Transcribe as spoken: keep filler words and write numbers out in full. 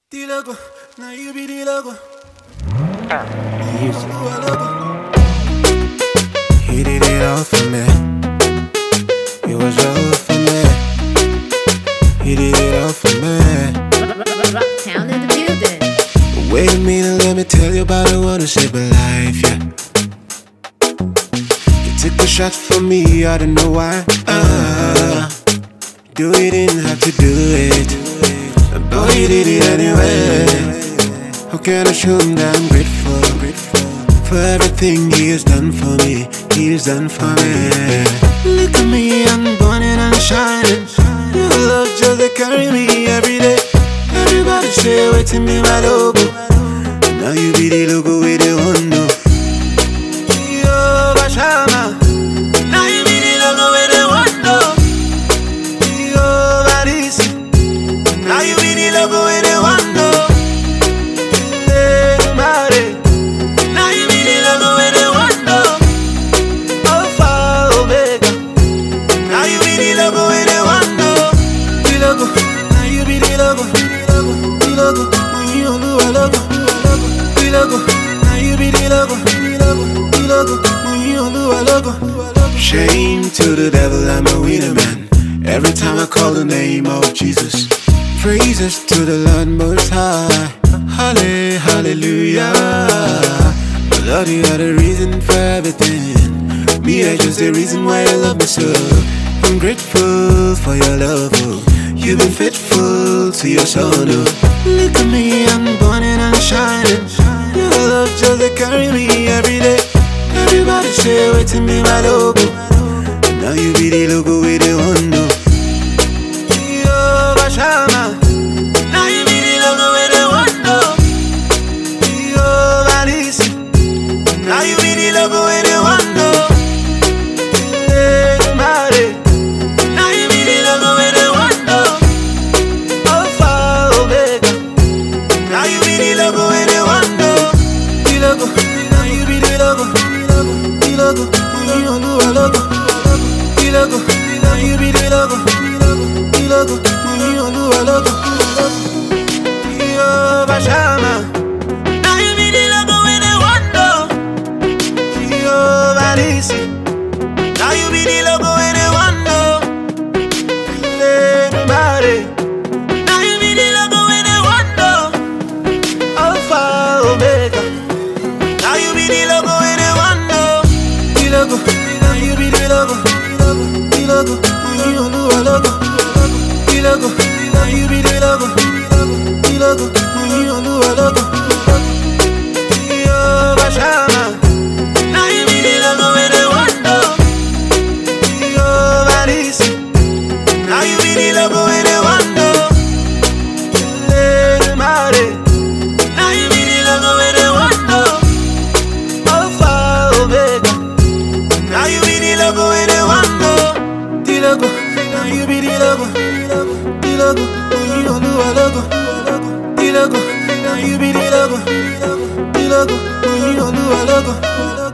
The logo, now you be the logo. Music. You a logo. He did it all for me. It was all for me. He did it all for me. Rocktown in the building. Wait a minute, let me tell you about I wanna save my life, yeah. You took the shot for me, I don't know why. Uh, do it, didn't have to do it. But you did it anyway. How can I show him that I'm grateful for everything he has done for me? He has done for me. Look at me, I'm burning and shining. Your love just they carry me every day. Everybody say wait to me my logo. Now you be the logo with the window. Yo, Bashama. Now you be the logo with the window. Yo, Barisi. Now you be the logo with the window. Hey, Mare. Now you be the logo with the window. Alpha, Omega. Now you be the logo with the window. The logo, now you be the logo. The logo, when you do a logo. The logo, now you be the logo. The logo, when you do a logo. Shame to the devil, I'm a winner man. Every time I call the name of Jesus, praises to the Lord Most High. Halle, hallelujah. Lord, you are the reason for everything. Me, I just the reason why you love me so. I'm grateful for your love, oh. You've been faithful to your son, oh. Look at me, I'm burning and shining. Your love just they carry me every day. Everybody say wait to me my logo. Now you be the logo with the window. Yo, Bashama. Now you be the logo with the window. Yo, Barisi. Now you be the logo with the window. Hey, Mare. Now you be the logo with the window. Alpha, Omega. Now you be the logo with the window. The logo, now you be the logo. The logo, when you do a logo. The logo, now you be the logo. The logo, when you do a logo. Yo, Bashama. Now you be the logo with the window. Yo, Barisi. Now you be the logo with the window. Hey, Mare. Now you be the logo with the window. Alpha, Omega. Now you be the logo with the window. The logo, now you be the logo. The logo, when you do a logo. The logo, now you be the logo. The logo, when you do a logo. Yo, Bashama. Now you be the logo with the window. Yo, Barisi. Now you be the logo with the window. Hey, Mare. Now you be the logo with the window. Alpha, Omega. Now you be the logo with the window. The logo, now you be the logo. The logo, when you do a logo. The logo, now you be the logo. The logo, when you do a logo.